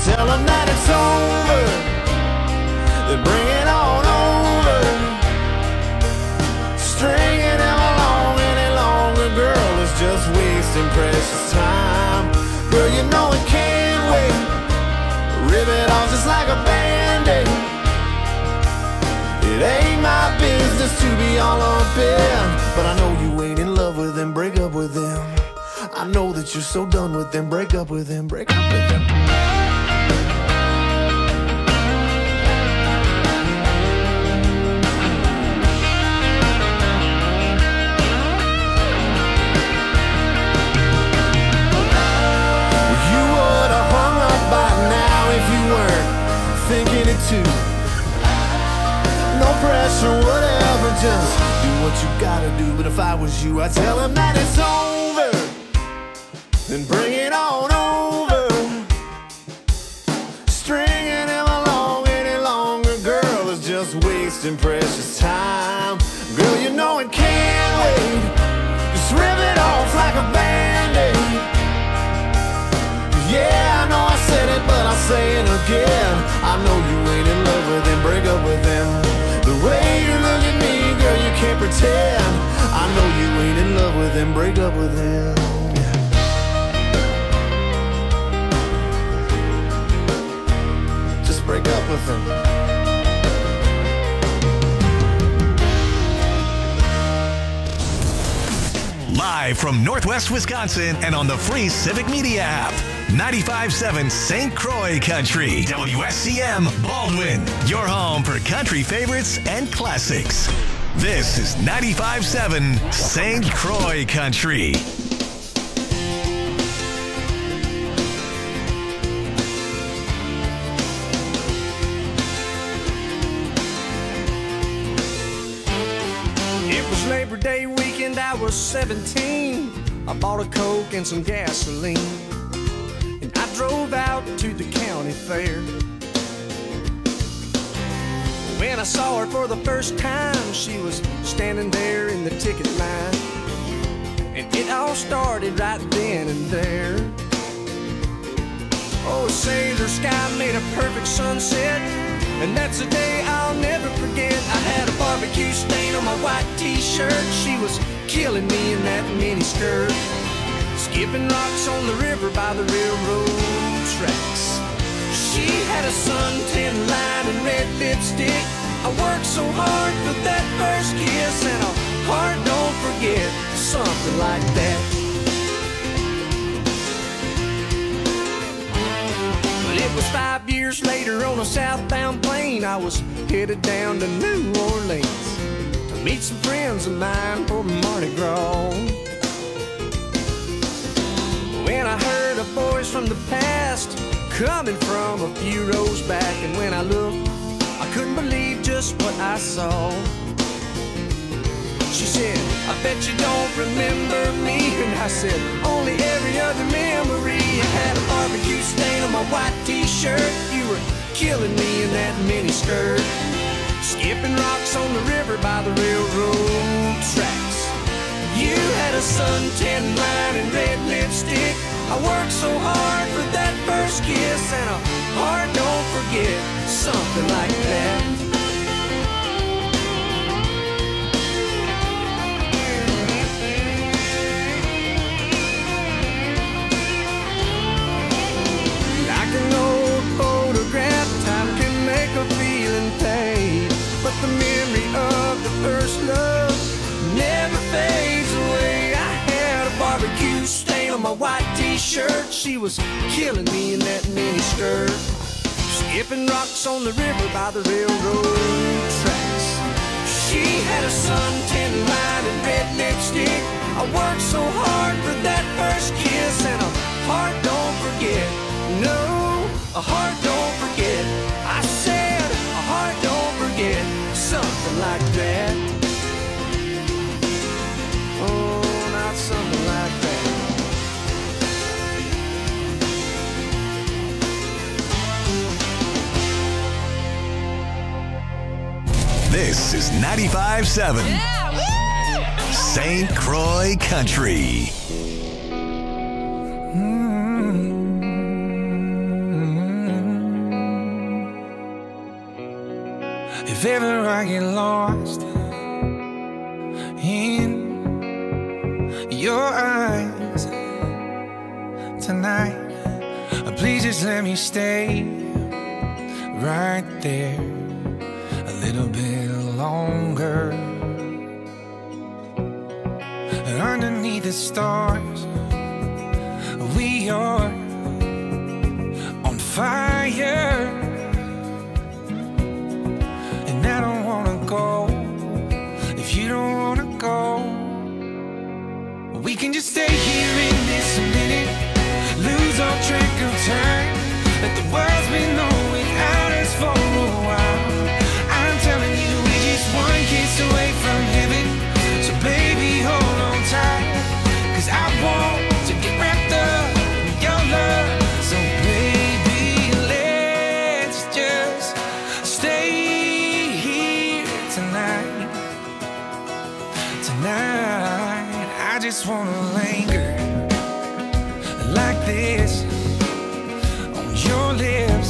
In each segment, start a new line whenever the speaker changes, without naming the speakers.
Tell them that it's over, then bring it on over. Stringing them along any longer, girl, is just wasting precious time. Girl, you know it can't wait. Rip it off just like a Band-Aid. It ain't my business to be all up in, but I know you ain't in love with them, break up with them. I know that you're so done with them, break up with them, break up with them. You would have hung up by now if you weren't thinking it too. No pressure, whatever, just do what you gotta do. But if I was you, I'd tell him that it's over, then bring it on over. Stringing him along any longer, girl, is just wasting precious time. Girl, you know it can't wait. Just rip it off like a Band-Aid. Yeah, I know I said it, but I'll say it again. I know you ain't in love with him, break up with him. The way you look at me, girl, you can't pretend. I know you ain't in love with him, break up with him. Just break up with him.
Live from Northwest Wisconsin and on the free Civic Media app. 95.7 St. Croix Country. WSCM Baldwin. Your home for country favorites and classics. This is 95.7 St. Croix Country.
It was Labor Day weekend, I was 17. I bought a Coke and some gasoline, and I drove out to the county fair. When I saw her for the first time, she was standing there in the ticket line, and it all started right then and there. Oh, say the sky made a perfect sunset, and that's a day I'll never forget. I had a barbecue stain on my white t-shirt. She was killing me in that mini skirt, skipping rocks on the river by the railroad tracks. She had a suntan line and red lipstick. I worked so hard for that first kiss, and a heart don't forget something like that. But it was 5 years later on a southbound plane. I was headed down to New Orleans to meet some friends of mine for Mardi Gras. When I heard a voice from the past coming from a few rows back, and when I looked, I couldn't believe just what I saw. She said, I bet you don't remember me. And I said, only every other memory. I had a barbecue stain on my white t-shirt. You were killing me in that mini skirt, skipping rocks on the river by the railroad tracks. You had a suntan line and red lipstick. I worked so hard for that first kiss, and a heart don't forget something like that. Like an old photograph, time can make a feeling fade, but the memory of the first love never fades away. I had a barbecue stain on my white t-shirt. She was killing me in that mini skirt, skipping rocks on the river by the railroad tracks. She had a suntan line and red lipstick. I worked so hard for that first kiss, and a heart don't forget. No, a heart don't forget. I said a heart don't forget something like that. Oh, not something like that.
This is 95.7 St. Croix Country.
If ever I get lost in your eyes tonight, please just let me stay right there a little bit longer. And underneath the stars, we are on fire. And I don't wanna go if you don't wanna go. We can just stay here in this minute, lose all track of time. Let the world's been on without us for a while. I'm telling you, we're just one kiss away from heaven. So baby, hold on tight, 'cause I want to get wrapped up in your love. So baby, let's just stay here tonight. Tonight, I just wanna linger like this on your lips.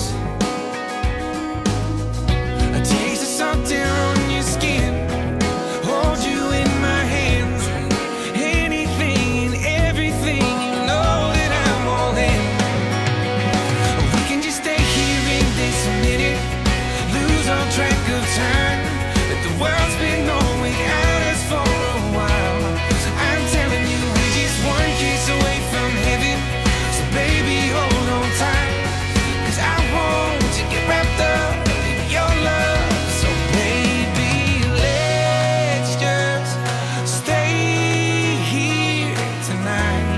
A taste of something on your skin, hold you in my hands. Anything and everything, you know that I'm all in. We can just stay here in this minute, lose all track of time. Let the world's been on without us for a while. I'm telling you, we're just one kiss away from heaven. So baby, hold on tight, 'cause I want to get wrapped up in your love. So baby, let's just stay here tonight.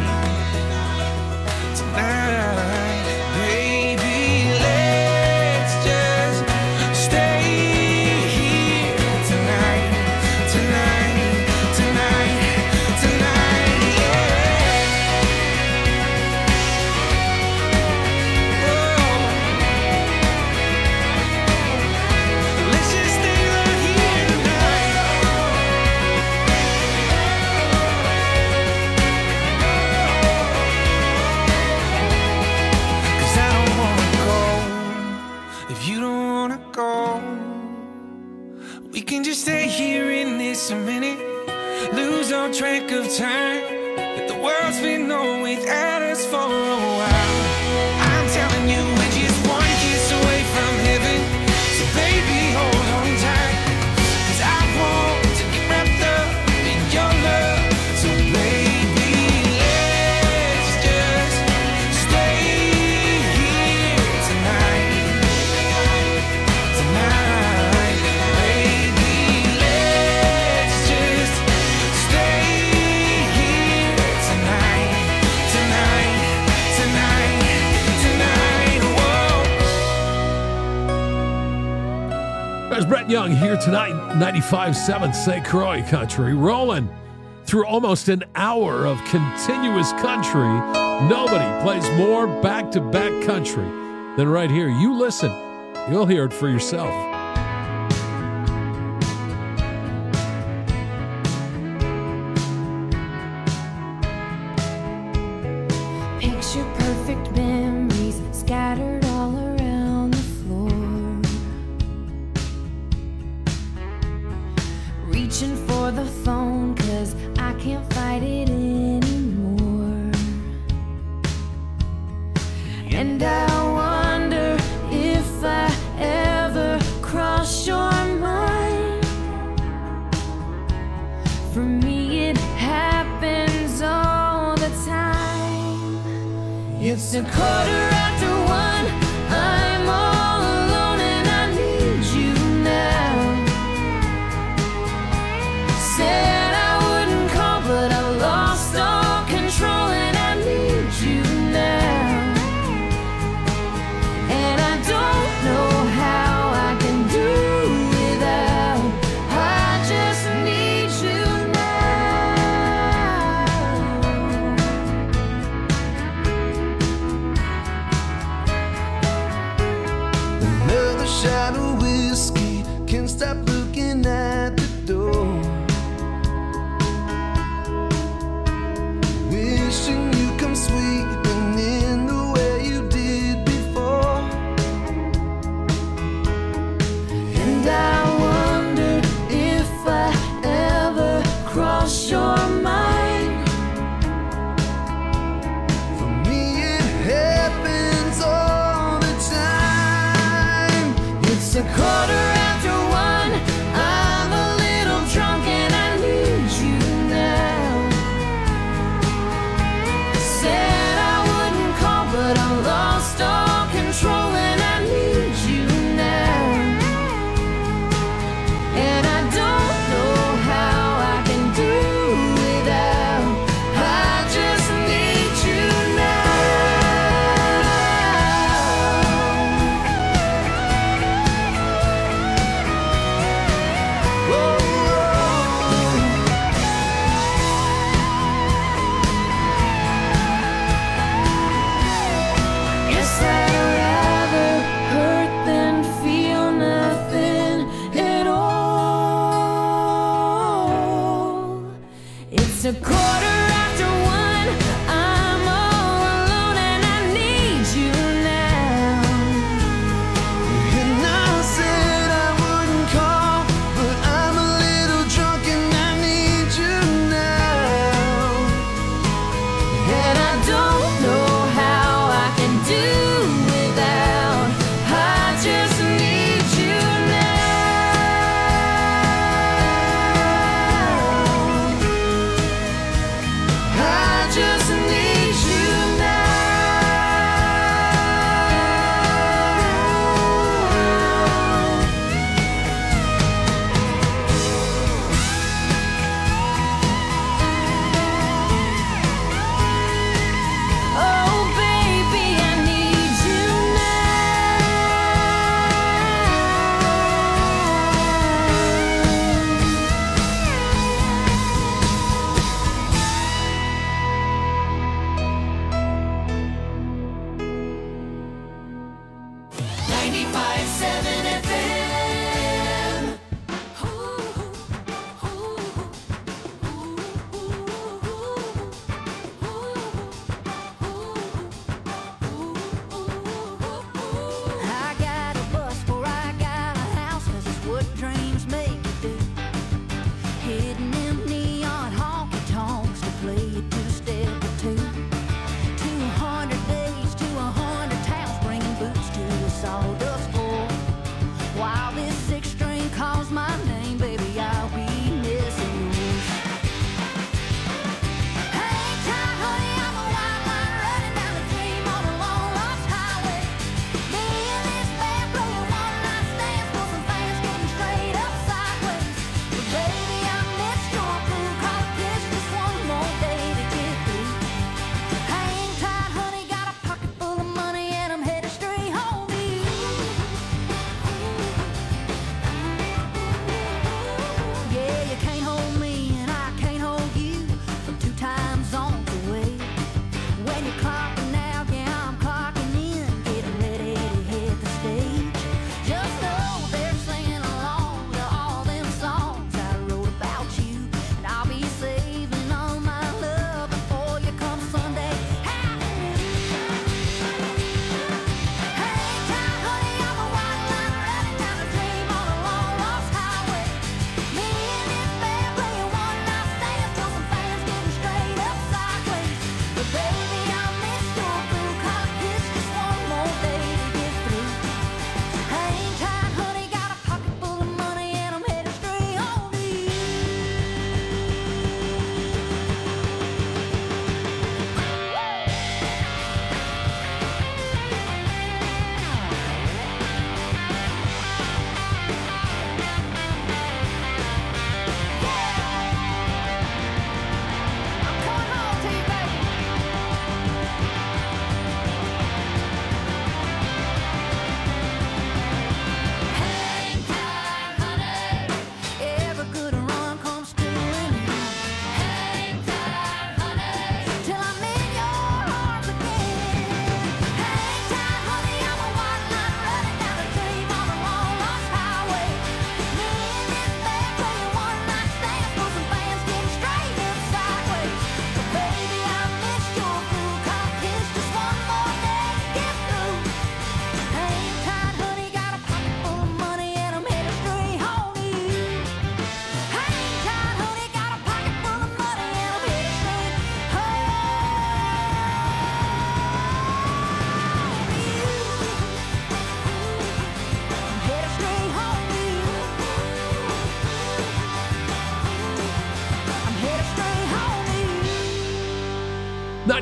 Tonight, baby, let's just stay here tonight. Tonight, tonight, tonight, yeah. Let's just stay right here tonight. 'Cause I don't wanna go if you don't wanna go. We can just stay here in this a minute, lose all track of time. Let the world's been on without us for a while. I'm telling you, we're just one kiss away from heaven. So baby, hold on tight, 'cause I want to get wrapped up in your love. So baby, let's just stay here tonight. Tonight, baby, let's just stay here tonight. Tonight, tonight, tonight, whoa.
There's Brett Young here tonight, 95.7 St. Croix Country, rolling through almost an hour of continuous country. Nobody plays more back-to-back country than right here. You listen, you'll hear it for yourself.
Picture perfect memories scattered all around the floor. Reaching for the phone 'cause I can't fight it anymore. And I wonder if I ever cross your mind. For me it happens all the time. It's a 1:15. I'm all alone and I need you now. Said I wouldn't call, but I lost all control and I need you now. And I don't know how I can do without. I just need you now.
Another shot of whiskey, can't stop looking at the door. Wishing you come sweeping in the way you did before.
And I It's 1:15. I'm a little drunk and I need you now. Said I wouldn't call, but I lost all control and I need you now. And I don't know how I can do without. I just need you now.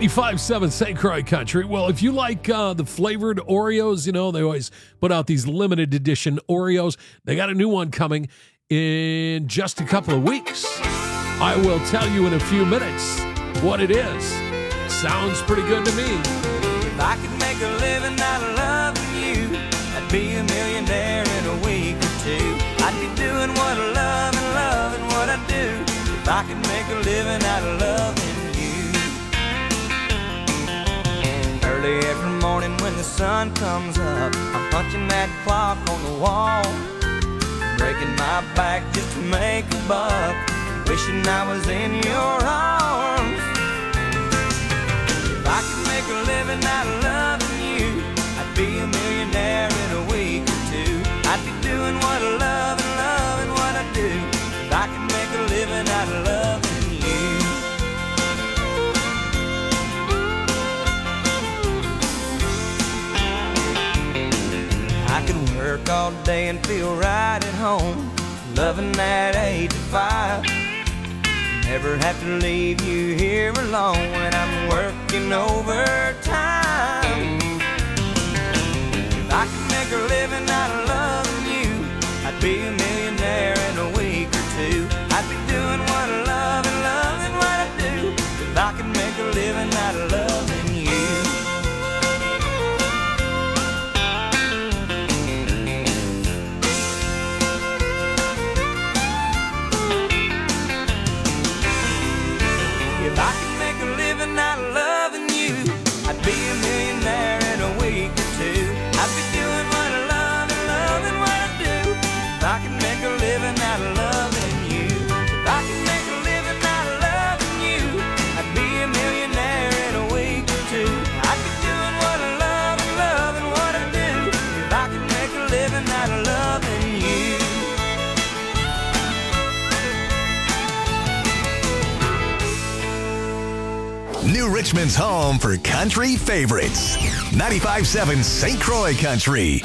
95.7 St. Croix Country. Well, if you like the flavored Oreos, you know, they always put out these limited edition Oreos. They got a new one coming in just a couple of weeks. I will tell you in a few minutes what it is. Sounds pretty good to me.
If I could make a living out of loving you, I'd be a millionaire in a week or two. I'd be doing what I love and loving what I do. If I could make a living out of loving you. Early every morning when the sun comes up, I'm punching that clock on the wall, breaking my back just to make a buck, wishing I was in your arms. If I could make a living out of loving you, I'd be a millionaire in a week or two. I'd be doing what I love and loving what I do. If I could make a living out of loving you. I could work all day and feel right at home, loving that 8 to 5. Never have to leave you here alone when I'm working overtime. If I could make a living out of loving you, I'd be a millionaire in a week or two. I'd be doing what I love and loving what I do. If I could make a living out of loving you. If I could make a living out of loving you, I'd be a millionaire in a week or two. I'd be doing what I love and loving what I do. If I could make a living out of loving you. If I could make a living out of loving you, I'd be a millionaire in a week or two. I'd be doing what I love and loving what I do. If I could make a living out of loving you.
New Richmond's home for country favorites. 95.7 St. Croix Country.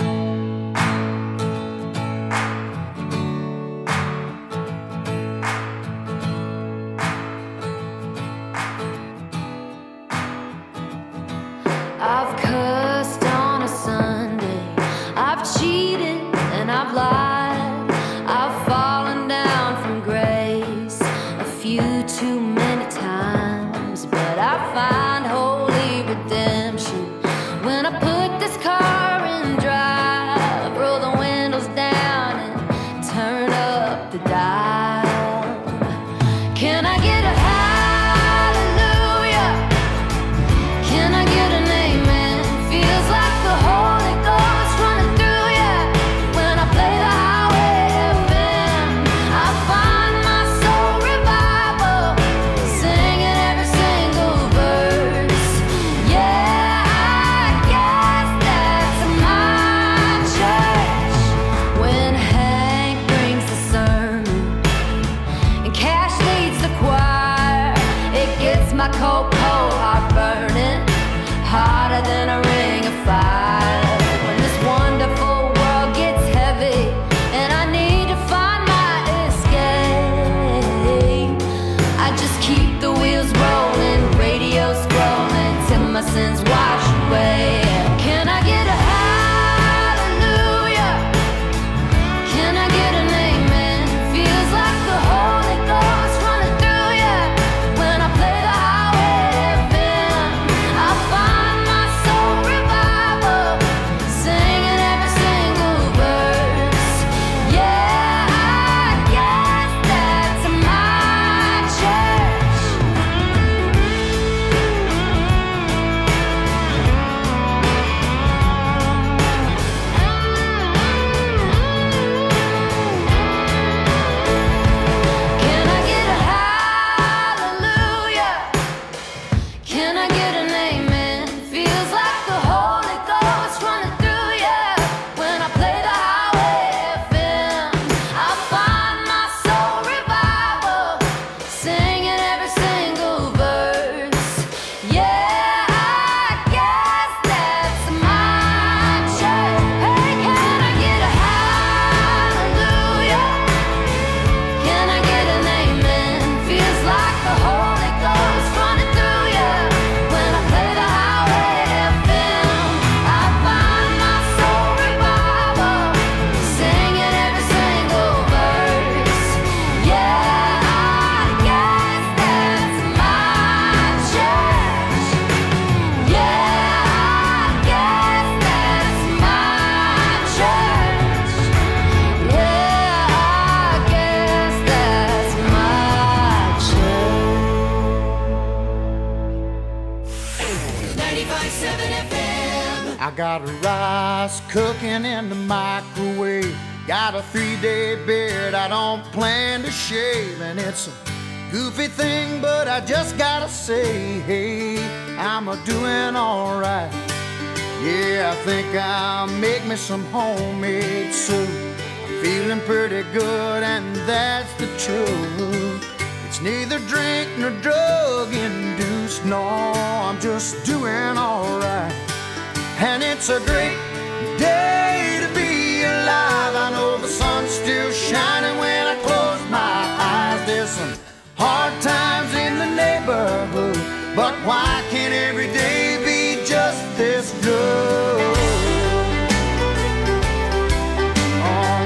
I've cussed on a Sunday, I've cheated and I've lied, I've fallen down from grace a few too many times, but I find holy redemption when I put this car in drive, roll the windows down and turn up the dial. Can I get a hallelujah? Can I get an amen? Feels like the Holy Ghost running through ya when I play the highway FM. I find my soul revival, singing every single verse. Yeah, I guess that's my church. When Hank brings the sermon and Cash leads the choir, it gets my cold heart burning hotter than a ring of fire. When this wonderful world gets heavy and I need to find my escape, I just keep the wheels rolling, radio scrolling till my sins wash away. Can I get a hallelujah? Can I get an amen? Feels like the Holy Ghost running through ya when I play the highway
got rice cooking in the microwave. Got a 3-day beard I don't plan to shave. And it's a goofy thing, but I just gotta say, hey, I'm a-doing alright. Yeah, I think I'll make me some homemade soup. I'm feeling pretty good, and that's the truth. It's neither drink nor drug induced. No, I'm just doing alright. And it's a great day to be alive. I know the sun's still shining when I close my eyes. There's some hard times in the neighborhood, but why can't every day be just this good? Oh,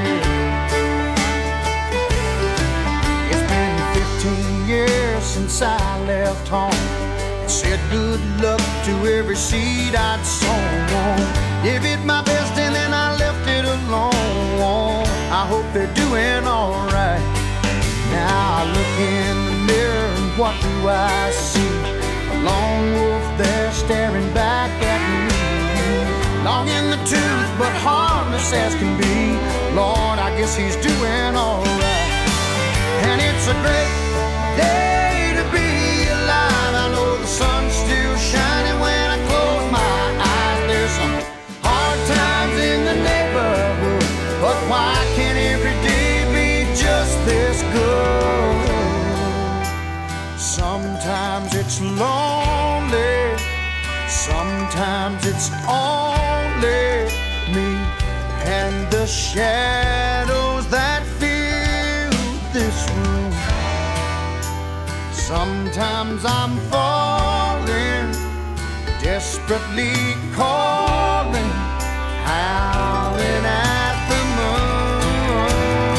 yeah. It's been 15 years since I left home. Said good luck to every seed I'd sown. Give it my best and then I left it alone. I hope they're doing alright. Now I look in the mirror and what do I see? A lone wolf there staring back at me. Long in the tooth but harmless as can be. Lord, I guess he's doing alright. And it's a great day to be alive. I know the sun's still shining when I close my eyes. There's some hard times in the neighborhood, but why can't every day be just this good? Sometimes it's lonely, sometimes it's only me and the shadows that fill this room. Sometimes I'm falling, desperately calling, howling at the moon.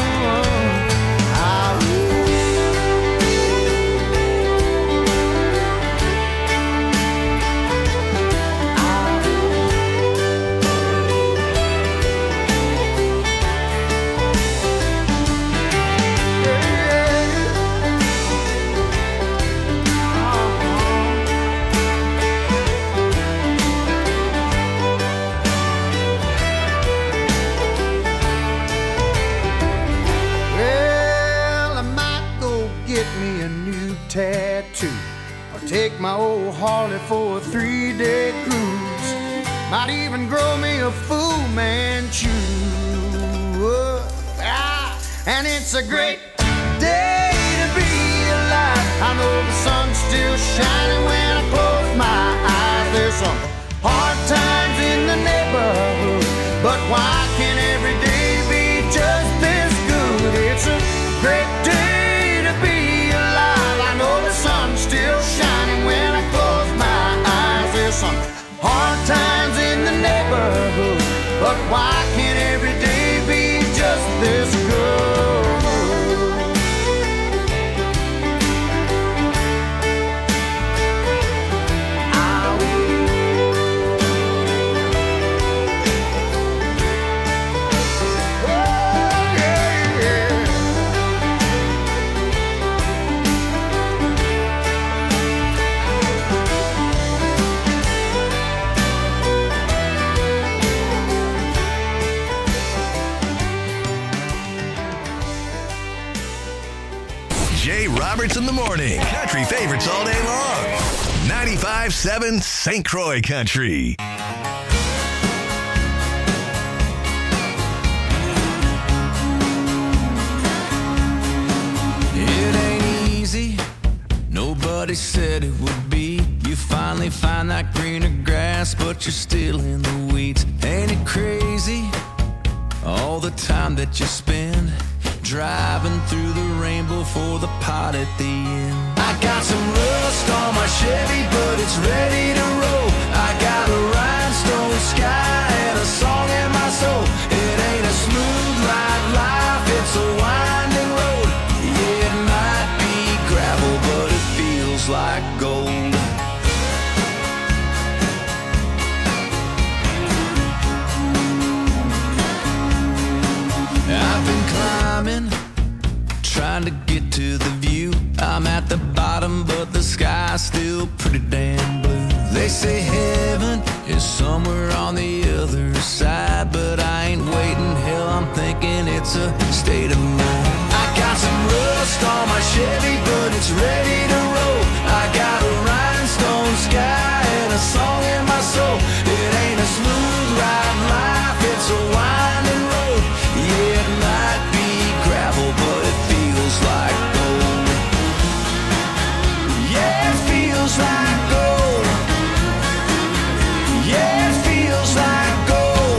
Tattoo, or take my old Harley for a 3-day cruise. Might even grow me a Fu Manchu. And it's a great day to be alive. I know the sun's still shining when I close my eyes. There's some hard times in the neighborhood, but why can't every day be just this good? It's a great day to be alive. I know the sun's still shining when I close my eyes. There's some hard times in the neighborhood, but why can't every day be just this good?
Jay Roberts in the morning. Country favorites all day long. 95.7 St. Croix Country.
It ain't easy. Nobody said it would be. You finally find that greener grass, but you're still in the weeds. Ain't it crazy? All the time that you spend driving through the rainbow for the pot at the end. I got some rust on my Chevy, but it's ready to roll. I got a rhinestone sky and a song in my soul. It ain't a smooth ride life, it's a winding road. Yeah, it might be gravel, but it feels like gold. I've been climbing, trying to get to the view. I'm at the bottom, but the sky's still pretty damn blue. They say heaven is somewhere on the other side, but I ain't waiting. Hell, I'm thinking it's a state of mind. I got some rust on my Chevy, but it's ready to roll. I got a rhinestone sky and a song in my soul. It ain't a smooth ride life, it's a winding road. Yeah, it might be gravel, but it feels like gold. Yeah, it feels like gold. Yeah, it feels like gold.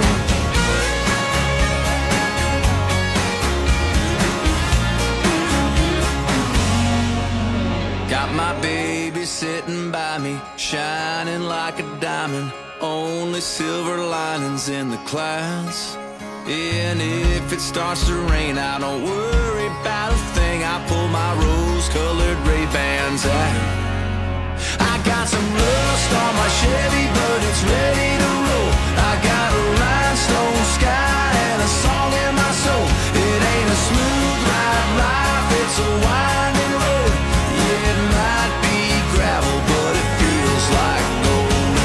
Got my baby sitting by me, shining like a diamond. Only silver linings in the clouds. And if it starts to rain, I don't worry about a thing. I pull my rose-colored Ray-Bans out. I got some rust on my Chevy, but it's ready to roll. I got a rhinestone sky and a song in my soul. It ain't a smooth ride life, it's a winding road. Yeah, it might be gravel, but it feels like gold.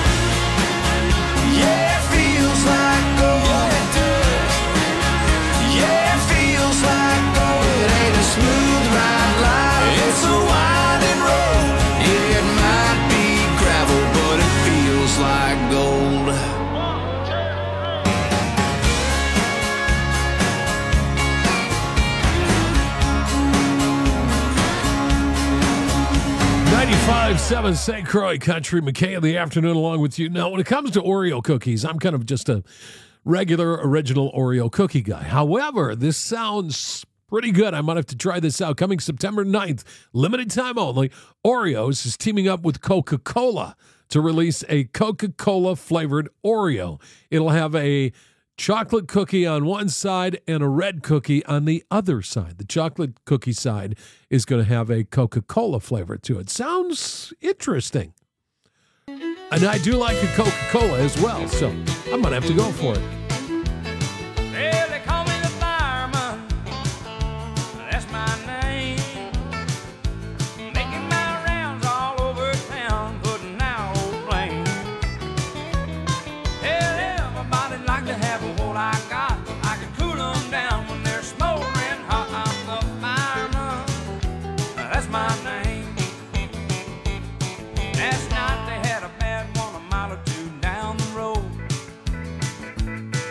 Yeah, it feels like gold. It does. Yeah, it feels like gold. It ain't a smooth ride life, it's a winding road. Yeah, it might be gravel, but it feels like gold.
95.7 St. Croix Country, McKay in the afternoon along with you. Now, when it comes to Oreo cookies, I'm kind of just a regular original Oreo cookie guy. However, this sounds pretty good. I might have to try this out. Coming September 9th, limited time only, Oreos is teaming up with Coca-Cola to release a Coca-Cola flavored Oreo. It'll have a chocolate cookie on one side and a red cookie on the other side. The chocolate cookie side is going to have a Coca-Cola flavor to it. Sounds interesting. And I do like a Coca-Cola as well, so I'm going to have to go for it.
Well, they call me the fireman. That's my name. Making my rounds all over town, putting out old flames. Hell, everybody like to have what I got. I can cool them down when they're smoldering hot. I'm the fireman. That's my name. Last night they had a bad one a mile or two down the road.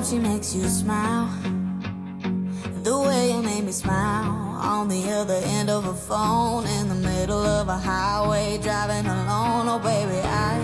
she makes you smile. The way you made me smile on the other end of a phone in the middle of a highway driving alone. Oh baby,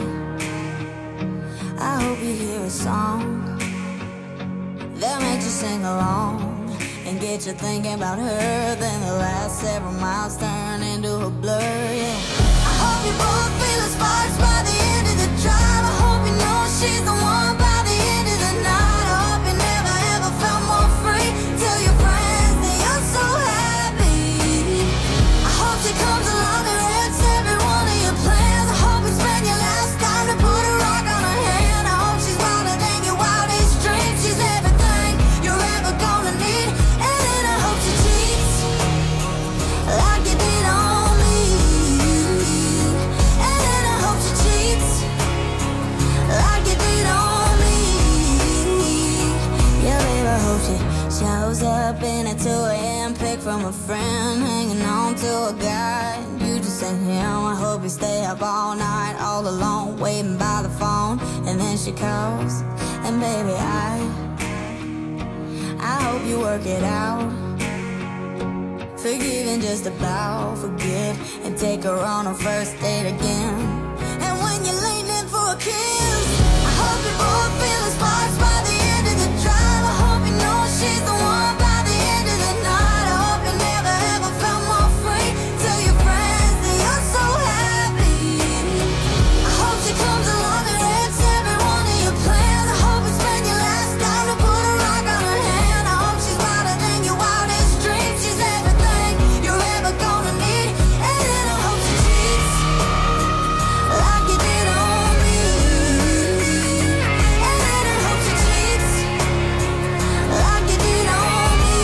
I hope you hear a song that makes you sing along and get you thinking about her. Then the last several miles turn into a blur, yeah. I hope you both feel the sparks by the end of the drive. I hope you know she's the one by the end of the night. I hope you never ever felt more free. Tell your friends that you're so happy. I hope she comes along and wrecks every one of your plans. I hope you spend your last time to put a rock on her hand. I hope she's wilder than your wildest dreams. She's everything you're ever gonna need. And then I hope she cheats like you did on me. And then I hope she cheats like you did on me. Yeah, babe, I hope she shows up in a 2 a.m. pic from a friend, hanging on to a guy. You just ain't him. I hope you stay up all night, all alone, waiting by the phone. And then she calls, and baby, I hope you work it out. Forgive and just about forgive, and take her on a first date again. And when you're leaning for a kiss, I hope you both feel the sparks by the end of the drive. I hope you know she's the one by the end of the night. I hope you never ever felt more free. Tell your friends that you're so happy. I hope she comes along and wrecks every one of your plans. I hope you spend your last time to put a rock on her hand. I hope she's wilder than your wildest dreams. She's everything you're ever gonna need. And then I hope she cheats like you did on me. And then I hope she cheats like you did on me.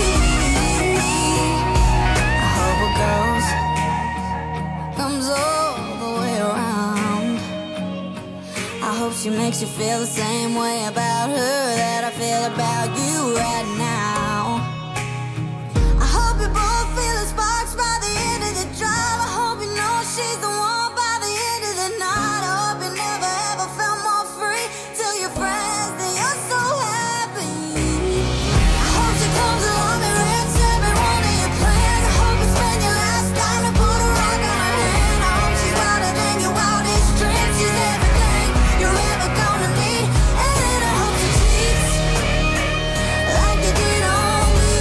I hope a girl's comes all the way around. I hope she makes you feel the same way about her that I feel about you right now. I hope you both feel the sparks by the end of the drive. I hope you know she's the one by the end of the night. I hope you never ever felt more free. Tell your friends that you're so happy. I hope she comes along and wrecks every one of your plans. I hope you spend your last time to put a rock on her hand. I hope she's wilder than your wildest dreams. She's everything you're ever gonna need. And then I hope she cheats like you did on me.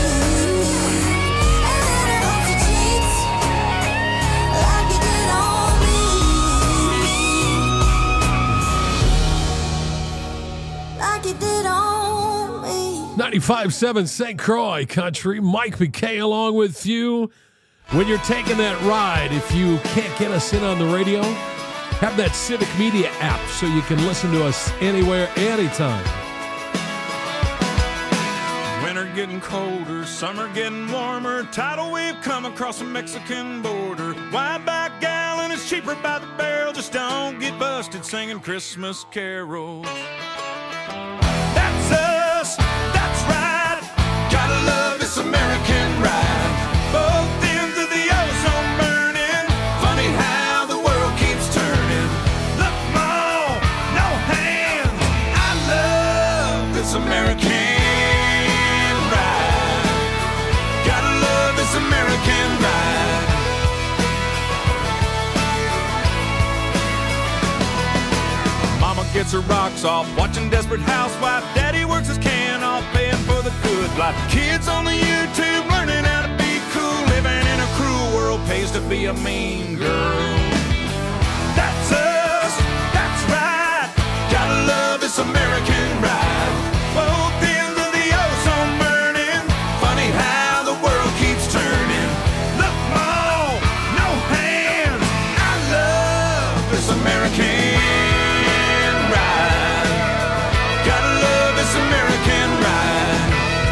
And then I hope she cheats like you did on me. Like you did on me.
95.7 St. Croix Country. Mike McKay along with you. When you're taking that ride, if you can't get us in on the radio, have that Civic Media app so you can listen to us anywhere, anytime.
Winter getting colder, summer getting warmer. Tidal wave come across the Mexican border. Wide back gallon is cheaper by the barrel. Just don't get busted singing Christmas carols. That's us, that's right. Gotta love this American ride. Both ends of the ozone burning. Funny how the world keeps turning. Look, Mom, no hands. I love this American ride. Gotta love this American ride. Mama gets her rocks off, watching Desperate Housewife. Daddy works his can off, paying for the good life. Kids on the YouTube learning how to be cool. Living in a cruel world pays to be a mean girl. That's us, that's right. Gotta love this American ride. Both ends of the ozone burning. Funny how the world keeps turning. Look, Mom, no hands. I love this American ride. Gotta love this American ride.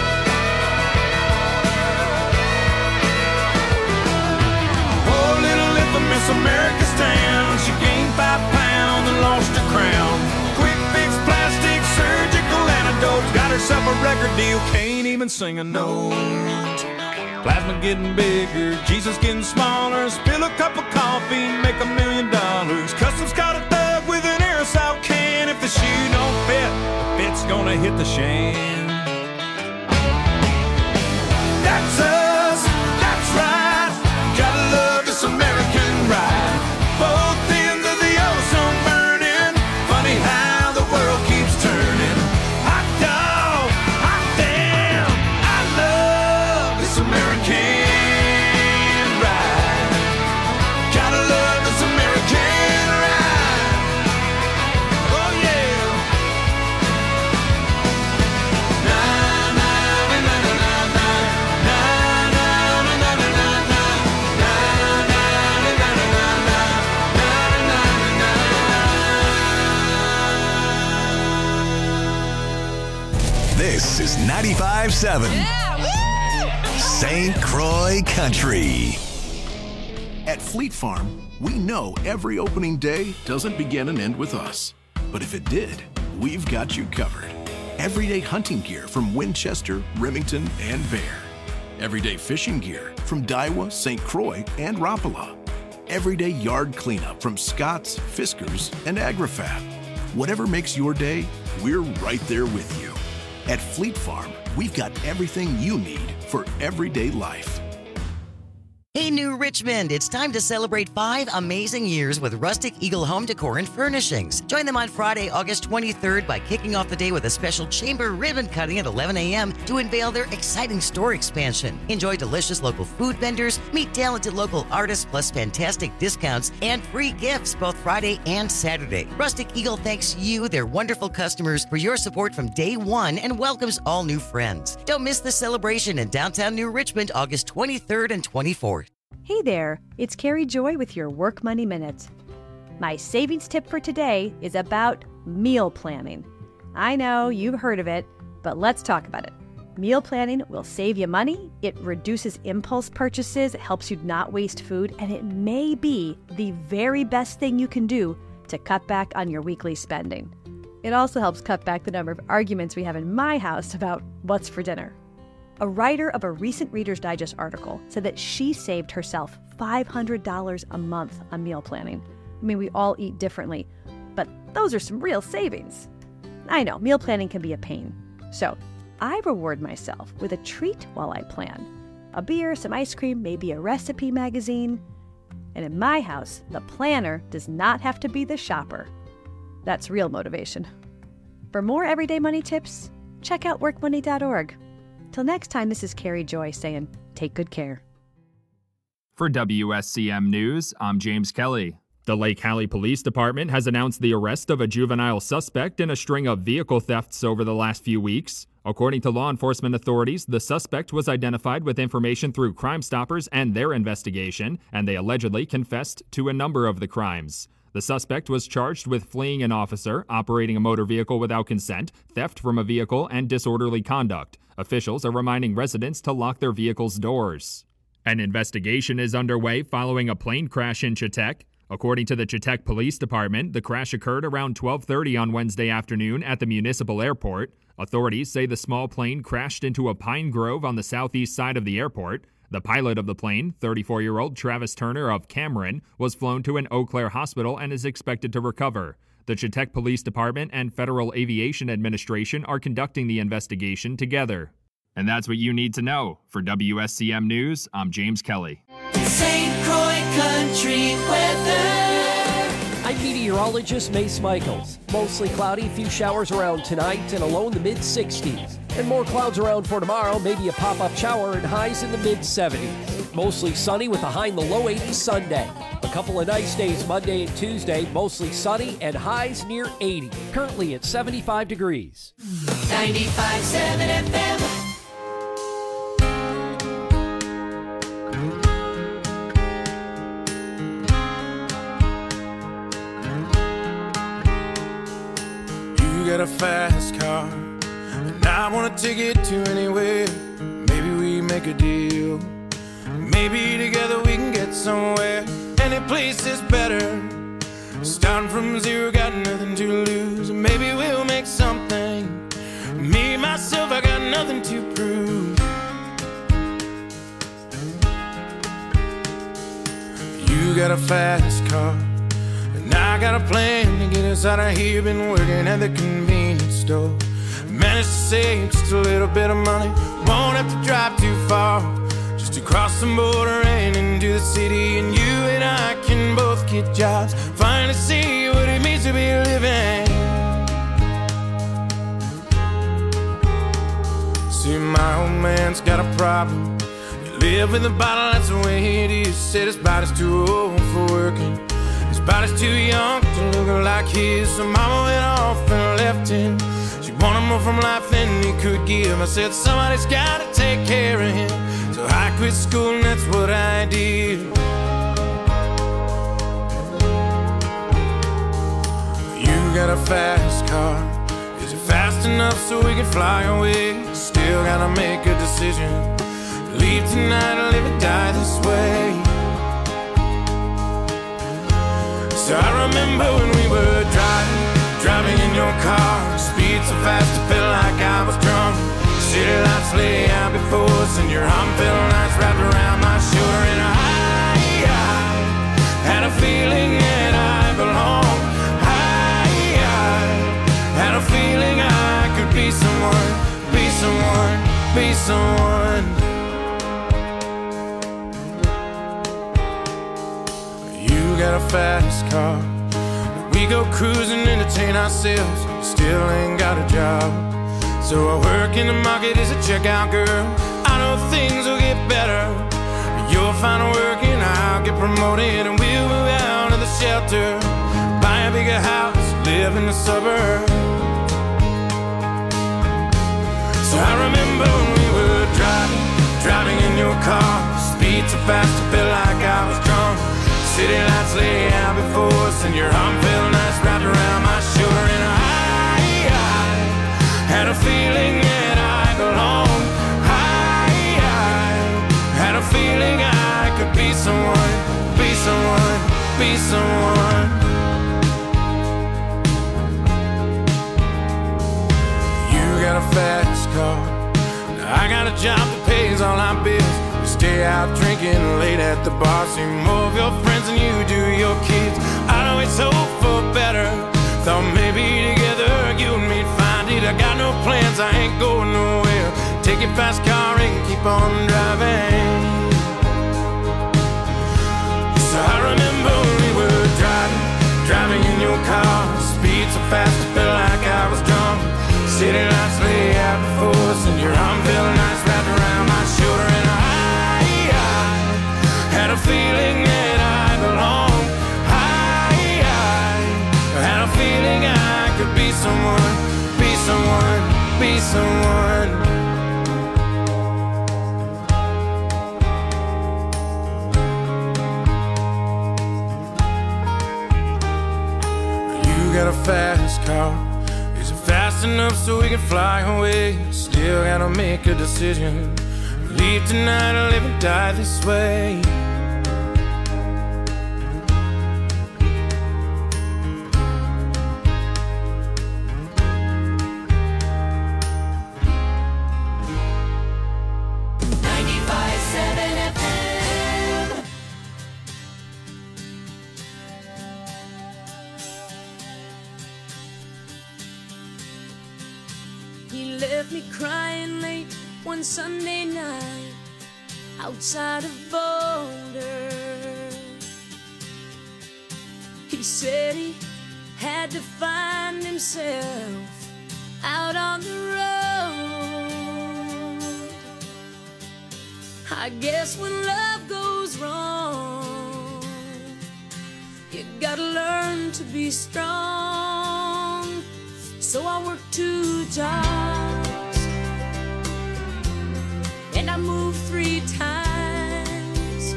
Poor little infamous America stands. She gained 5 pounds and lost her crown. Quick fix, plastic, surgical antidotes. Got herself a record deal, can't even sing a note. Plasma getting bigger, Jesus getting smaller. Spill a cup of coffee, make $1 million. Customs caught a thug with an air else I can. If the shoe don't fit, the fit's gonna hit the shan. That's us, that's right. Gotta love this American ride. Both ends of the ozone burning. Funny how the world keeps turning. Hot dog, hot damn. I love this American ride. Gotta love this American ride. Oh yeah. Na na na na na na na na na na na na
This is 95.7 St. Croix Country.
At Fleet Farm, we know every opening day doesn't begin and end with us. But if it did, we've got you covered. Everyday hunting gear from Winchester, Remington, and Bear. Everyday fishing gear from Daiwa, St. Croix, and Rapala. Everyday yard cleanup from Scott's, Fiskars, and AgriFab. Whatever makes your day, we're right there with you. At Fleet Farm, we've got everything you need for everyday life.
Hey, New Richmond, it's time to celebrate 5 amazing years with Rustic Eagle Home Decor and Furnishings. Join them on Friday, August 23rd by kicking off the day with a special chamber ribbon cutting at 11 a.m. to unveil their exciting store expansion. Enjoy delicious local food vendors, meet talented local artists, plus fantastic discounts and free gifts both Friday and Saturday. Rustic Eagle thanks you, their wonderful customers, for your support from day one and welcomes all new friends. Don't miss the celebration in downtown New Richmond, August 23rd and 24th.
Hey there, it's Carrie Joy with your Work Money Minute. My savings tip for today is about meal planning. I know you've heard of it, but let's talk about it. Meal planning will save you money, it reduces impulse purchases, it helps you not waste food, and it may be the very best thing you can do to cut back on your weekly spending. It also helps cut back the number of arguments we have in my house about what's for dinner. A writer of a recent Reader's Digest article said that she saved herself $500 a month on meal planning. I mean, we all eat differently, but those are some real savings. I know, meal planning can be a pain. So I reward myself with a treat while I plan. A beer, some ice cream, maybe a recipe magazine. And in my house, the planner does not have to be the shopper. That's real motivation. For more everyday money tips, check out workmoney.org. Till next time, this is Carrie Joy saying, take good care.
For WSCM News, I'm James Kelly. The Lake Hallie Police Department has announced the arrest of a juvenile suspect in a string of vehicle thefts over the last few weeks. According to law enforcement authorities, the suspect was identified with information through Crime Stoppers and their investigation, and they allegedly confessed to a number of the crimes. The suspect was charged with fleeing an officer, operating a motor vehicle without consent, theft from a vehicle, and disorderly conduct. Officials are reminding residents to lock their vehicles' doors. An investigation is underway following a plane crash in Chetek. According to the Chetek Police Department, the crash occurred around 12:30 on Wednesday afternoon at the municipal airport. Authorities say the small plane crashed into a pine grove on the southeast side of the airport. The pilot of the plane, 34-year-old Travis Turner of Cameron, was flown to an Eau Claire hospital and is expected to recover. The Chetek Police Department and Federal Aviation Administration are conducting the investigation together. And that's what you need to know. For WSCM News, I'm James Kelly.
St. Croix Country weather.
I'm meteorologist Mace Michaels. Mostly cloudy, few showers around tonight, and a low in the mid-60s. And more clouds around for tomorrow, maybe a pop-up shower and highs in the mid-70s. Mostly sunny with a high in the low 80s Sunday. A couple of nice days Monday and Tuesday, mostly sunny and highs near 80. Currently at 75 degrees.
95.7 FM.
You got a fast car, and I wanna take it to anywhere. Maybe we make a deal. Maybe together we can get somewhere. Any place is better. Starting from zero, got nothing to lose. Maybe we'll make something. Me, myself, I got nothing to prove. You got a fast car, and I I got a plan to get us out of here. Been working at the convenience store. Managed to save just a little bit of money. Won't have to drive too far, just to cross the border and into the city. And you and I can both get jobs, finally see what it means to be living. See, my old man's got a problem. He live with a bottle, that's the way it is. Said his body's too old for working, his body's too young to look like his. So mama went off and left him. She wanted more from life than he could give. I said somebody's gotta take care of him. So I quit school and that's what I did. You got a fast car, is it fast enough so we can fly away? Still gotta make a decision, leave tonight or live or die this way. So I remember when we were driving in your car. Speed so fast it felt like I was drunk. City lights lay out before us, and your arm felt nice wrapped around my shoulder. And I had a feeling that I belonged. I had a feeling I could be someone, be someone, be someone. You got a fast car, we go cruising, entertain ourselves. Still ain't got a job, so I work in the market as a checkout girl. I know things will get better, you'll find work and I'll get promoted, and we'll move out of the shelter, buy a bigger house, live in the suburbs. So I remember when we were driving in your car. Speed so fast it felt like I was drunk. City lights lay out before us, and your arm felt nice wrapped around my shoulder. And I had a feeling that I belonged. I had a feeling I could be someone, be someone, be someone. You got a fast car, I got a job that pays all our bills. We stay out drinking late at the bar, see more of your friends than you do your kids. I always hope for better, thought maybe together you and me'd find it. I got no plans, I ain't going nowhere. Take your fast car and keep on driving. So I remember when we were driving in your car. Speed so fast it felt like I was drunk. City lights lay out before us, and your arm felt nice wrapped around my shoulder. And I had a feeling that I belonged. I had a feeling I could be someone, be someone, be someone. You got a fast car, is it fast enough so we can fly away? Still gotta make a decision, leave tonight or live or die this way.
He left me crying late one Sunday night outside of Boulder. He said he had to find himself out on the road. I guess when love goes wrong, you gotta learn to be strong. So I worked 2 jobs and I moved 3 times.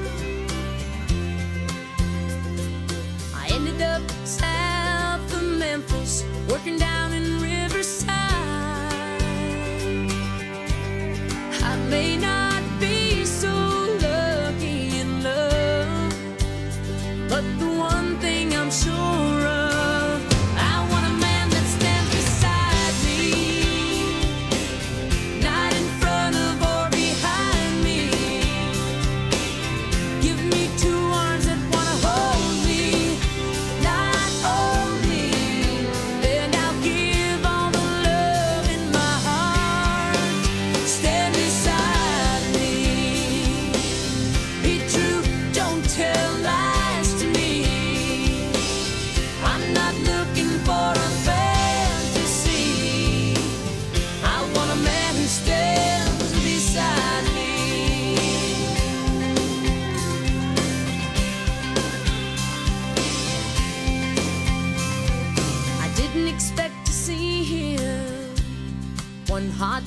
I ended up south of Memphis, working down in Riverside. I may not be so lucky in love, but the one thing I'm sure of,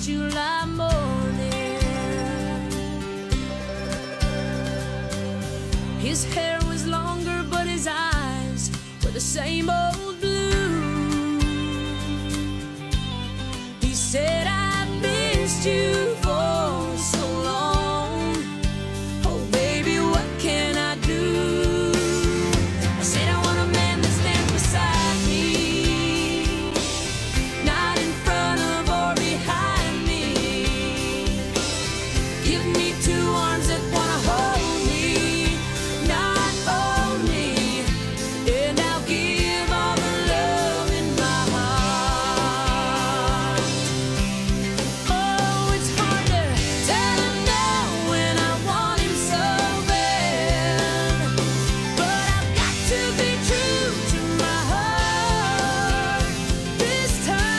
July morning. His hair was longer, but his eyes were the same old blue. He said, I missed you for so long. Oh, baby, what can I do? I said, I want a man that stands beside me, not in front of or behind me. Give me two arms that want to hold me, not own me, and I'll give all the love in my heart. Oh, it's hard to tell him no when I want him so bad, but I've got to be true to my heart this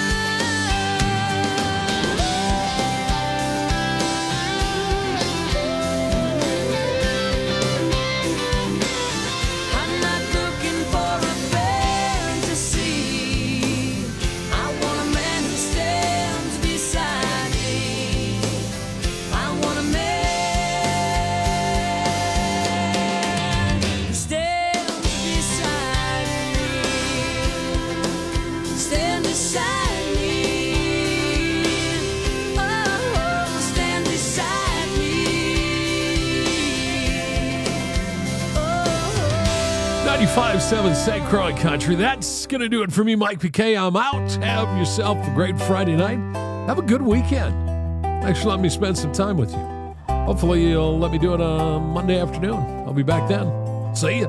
time. I'm not looking for a fantasy. I want a man who stands beside me. I want a man who stands beside me. Stand beside me. Oh, stand beside me.
95.7 St. Croix Country. That's going to do it for me, Mike Piquet. I'm out. Have yourself a great Friday night. Have a good weekend. Thanks for letting me spend some time with you. Hopefully you'll let me do it on Monday afternoon. I'll be back then. See ya.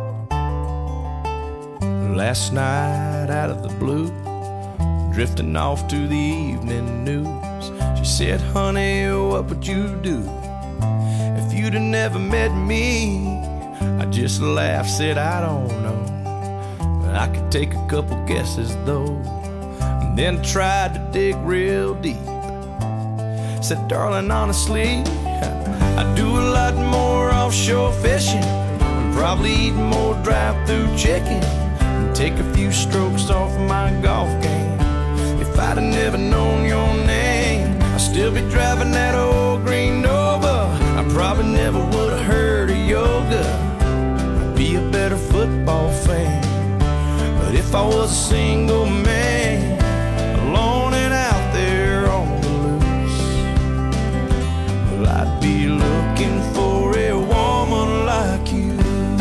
Last night out of the blue, drifting off to the evening news, she said, honey, what would you do if you'd have never met me? I just laughed, said, I don't know, but I could take a couple guesses though, and then tried to dig real deep. Said, darling, honestly, I do a lot more offshore fishing, and probably eat more drive-through chicken, and take a few strokes off my golf game. If I'd have never known your name, I'd still be driving that old green Nova. I probably never would have heard of yoga. I'd be a better football fan. But if I was a single man, alone and out there on the loose, well, I'd be looking for a woman like you.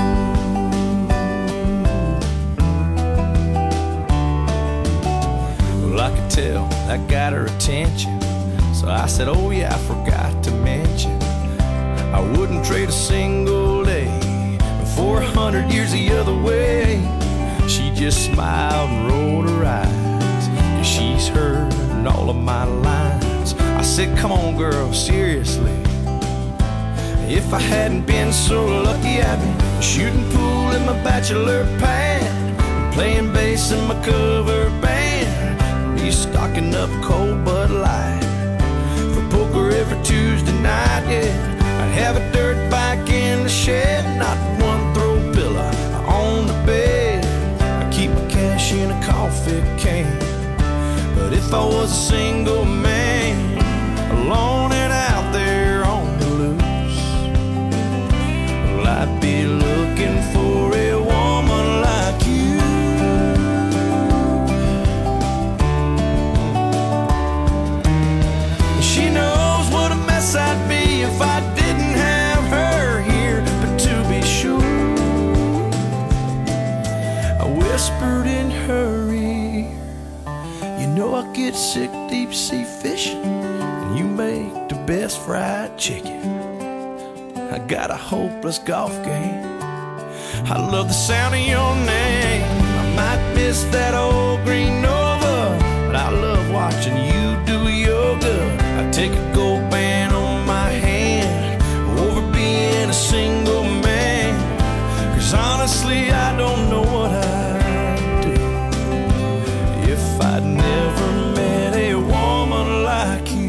Well, I could tell that got her attention, so I said, oh yeah, I forgot to mention, I wouldn't trade a single day for 100 years the other way. She just smiled and rolled her eyes, 'cause she's heard all of my lines. I said, come on girl, seriously, if I hadn't been so lucky, I'd be shooting pool in my bachelor pad, playing bass in my cover band, be stocking up cold Bud Light for poker every Tuesday night, yeah. I'd have a dirt bike in the shed, not one throw pillow on the bed. I keep my cash in a coffee can. But if I was a single man, alone and out there on the loose, well, I'd be looking for a woman like you. She knows what a mess I'd be if I didn't have her here. But to be sure, I whispered in her ear, you know I get sick deep sea fishing, and you make the best fried chicken. I got a hopeless golf game, I love the sound of your name. I might miss that old green Nova, but I love watching you do yoga. I take a gold band on my hand over being a single man, 'cause honestly I don't know what I'd do if I'd never met a woman like you.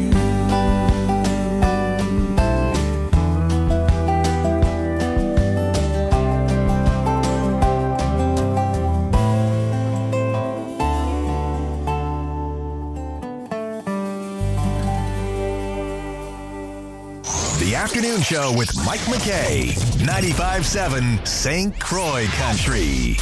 The Afternoon Show with Mike McKay. 95.7 St. Croix Country.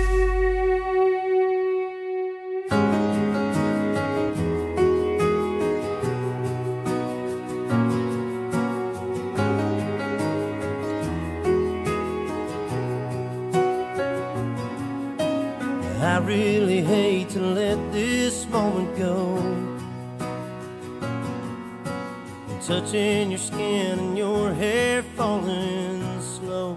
I really hate to let this moment go. Touching your skin and your hair falling slow.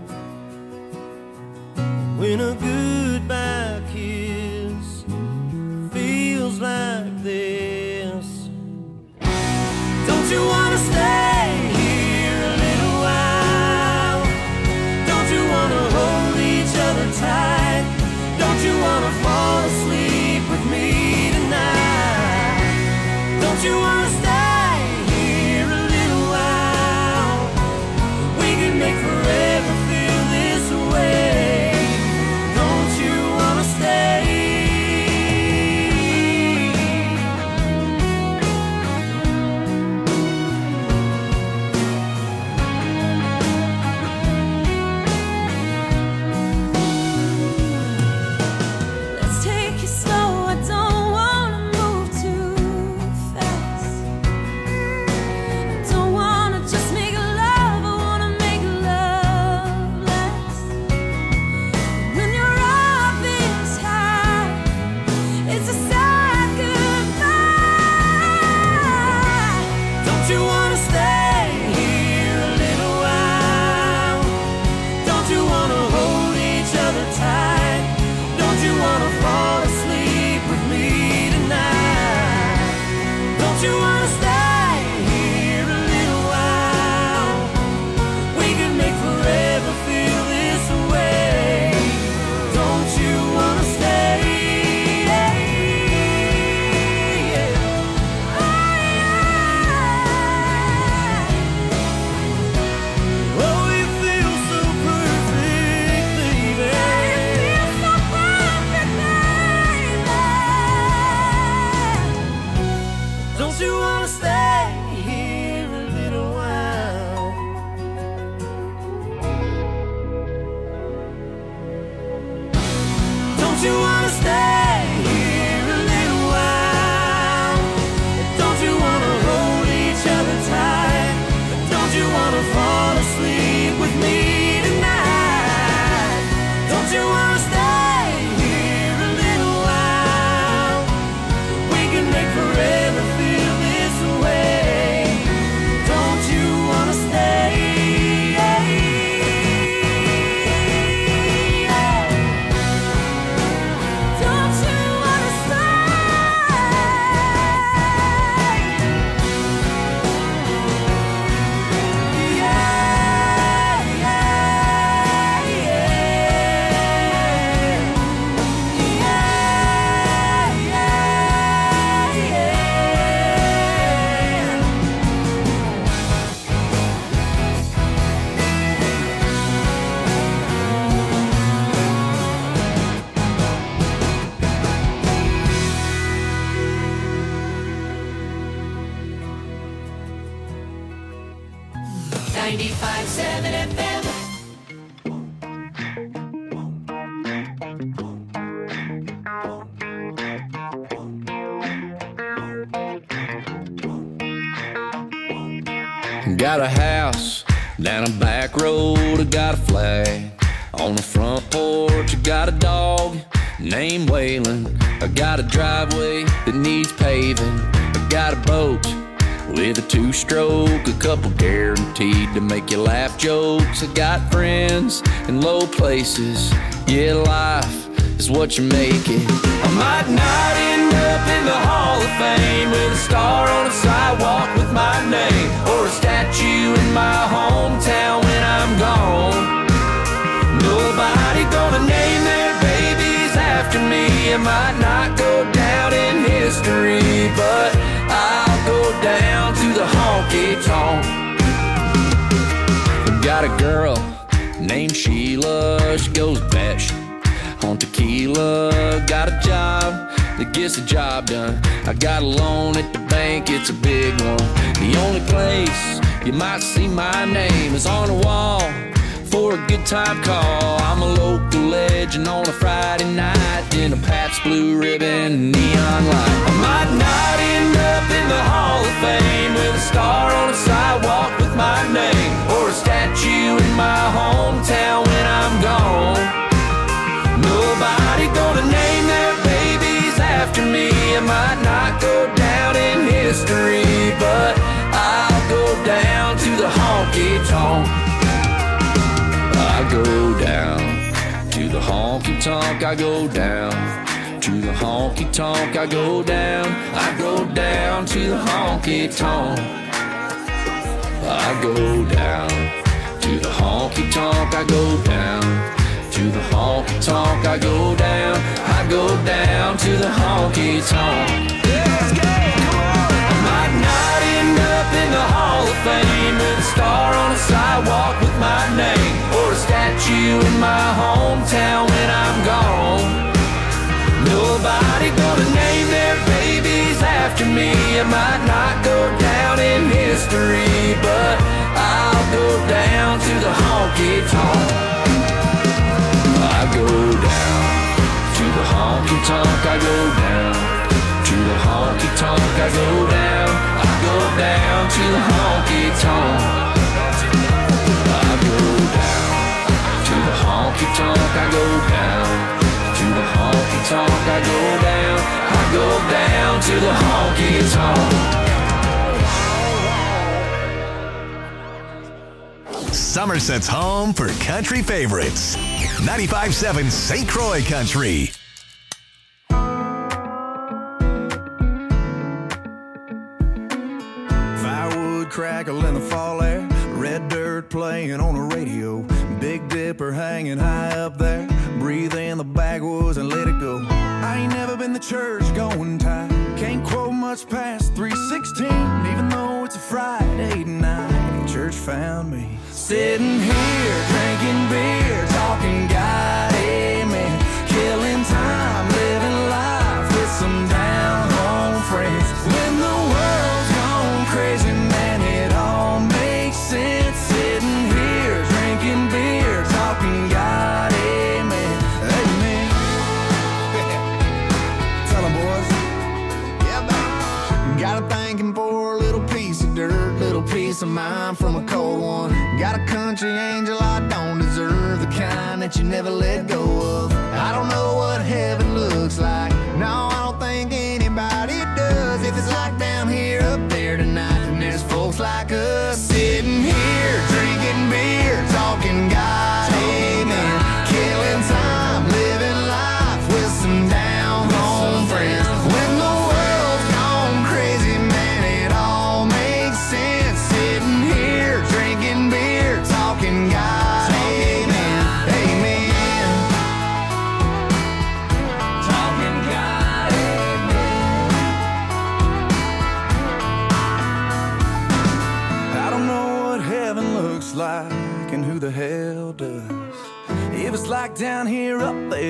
When a goodbye kiss feels like this. Don't you wanna stay here a little while? Don't you wanna hold each other tight? Don't you wanna fall asleep with me tonight? Don't you wanna stay here a little while? We can make forever feel this way. Don't you wanna stay?
Let's take it slow, I don't wanna move too fast. I don't wanna just make love, I wanna make love last. When you're up this high, it's a sad goodbye. Don't you wanna stay here a little while? Don't you wanna hold each other tight? Don't you wanna fall asleep with me tonight? Don't you wanna stay here a little while? We can make forever feel this way. Don't you wanna stay? Oh, you feel so perfect, baby. Don't you wanna stay here a little while? Don't you wanna stay here a little while? Don't you wanna hold each other tight? Don't you wanna fall asleep with me tonight? Don't you wanna stay here a little while? We can make forever feel this way. Don't you wanna stay? Don't you wanna stay? 95.7 FM.
Got a house down a back road, I got a flag on the front porch. I got a dog named Waylon. I got a driveway that needs paving. I got a boat with a two-stroke, a couple guaranteed to make you laugh jokes. I got friends in low places. Yeah, life is what you make it. I might not end up in the Hall of Fame with a star on a sidewalk with my name, or a statue in my hometown when I'm gone. Nobody gonna name their babies after me. I might not go down in history, but I'll go down to the honky-tonk. Got a girl named Sheila, she goes batshit on tequila. Got a job that gets the job done. I got a loan at the bank, it's a big one. The only place
you might see my name is on the wall for a good time call. I'm a local legend on a Friday night in a Pabst Blue Ribbon neon light. I might not end up in the Hall of Fame with a star on a sidewalk with my name, or a statue in my hometown when I'm gone. Nobody gonna name their babies after me. I might not go down in history, but I'll go down to the honky-tonk. I go down to the honky-tonk. I go down to the honky-tonk. I go down. I go down to the honky-tonk. I go down to the honky-tonk. I go down to the honky-tonk. I go down. I go down to the honky-tonk. Let's go! I might not end up in the Hall of Fame with a star on a sidewalk with my name, or a statue in my hometown when I'm gone. Nobody gonna name their babies after me. I might not go down in history, but I'll go down to the honky-tonk. I go down to the honky-tonk. I go down to the honky-tonk. I go down. I go down to the honky-tonk. I go down to the honky-tonk. I go down to the honky-tonk. I go down. I go down to the honky-tonk.
Somerset's home for country favorites. 95.7 St. Croix Country.
Firewood crackle in the fall air, red dirt playing on the radio, Big Dipper hanging high up there, breathe in the backwoods and let it go. I ain't never been to church going type, can't quote much past 3:16, even though it's a Friday night. Church found me sitting here drinking beer, talking God, amen, killing time, living life with some down home friends. When the world's gone crazy, man, it all makes sense. Sitting here drinking beer, talking God, amen, amen. Tell 'em, boys. Yeah, man. Got a thanking for a little piece of dirt, little piece of mind from a cold one. Got a country angel I don't deserve, the kind that you never let go of. I don't know what heaven looks like, no, I don't think anybody does. If it's like down here up there tonight, then there's folks like us sitting here drinking beer, talking God, amen, killing time, living life with some down home friends. When the world's gone crazy, man, it all makes sense. Sitting here drinking beer, talking God, amen, amen, talking God, amen. I don't know what heaven looks like and who the hell does. If it's like down here up there